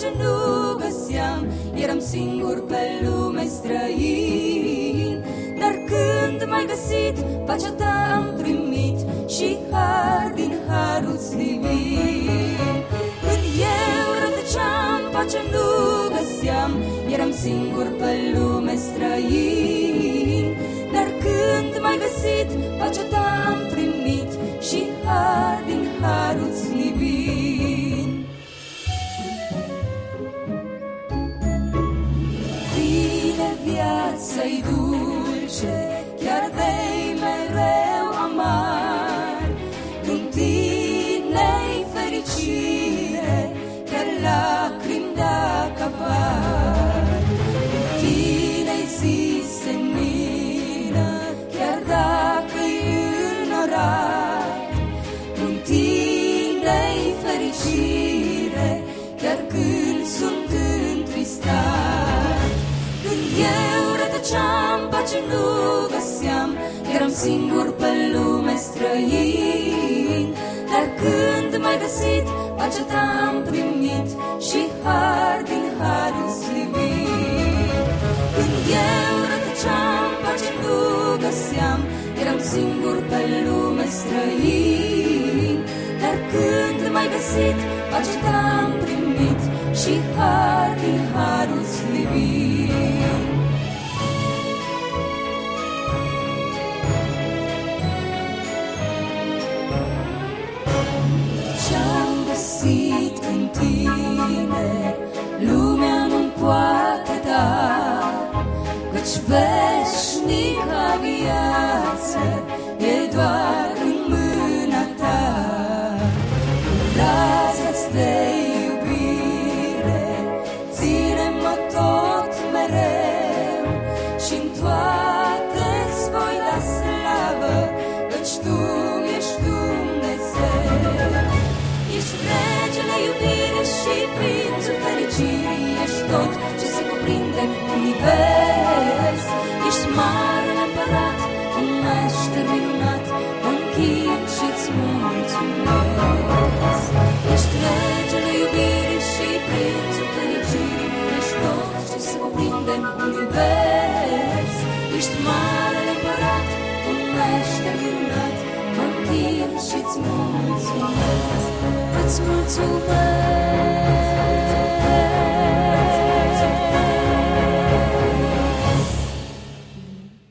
pace nu găseam, eram singur pe lume străin. Dar când m-ai găsit, pacea ta am primit și har din harul-ți divin. Când eu rătăceam, pace nu găseam, eram singur pe lume străin. Dar când m-ai găsit, pacea ta am primit și har din harul-ți divin. Tine viața-i dulce, chiar vei mereu amar. În tine-i fericire, chiar lacrimi dacă apar. În tine-i zi senină, chiar dacă-i înnorat. În tine-i fericire, chiar când sunt întristat. Când eu rătăceam, pace nu găseam, eram singur pe lume străin. Dar când m-ai găsit, pacea ta am primit și har din harul-ți divin. Când eu rătăceam, pace nu găseam, eram singur pe lume străin. Dar când m-ai găsit, pacea ta am primit și har din harul-ți divin. Ce-am găsit în tine, lumea nu-mi poate da, căci veșnica viață e doar în mâna ta. Brața-ți de iubire, ține-mă tot mereu și-n toate-ți voi da slavă, căci tu ești Dumnezeu. Ești regele iubire și prințul fericirii, ești tot ce se cuprinde în univers. Ești marele împărat, un meșter minunat, mă închin și-ți mulțumesc. Ești regele iubire și prințul fericirii, ești tot ce se cuprinde în univers. Ești marele împărat, un meșter minunat, mă închin și-ți mulțumesc. Îți mulțumesc.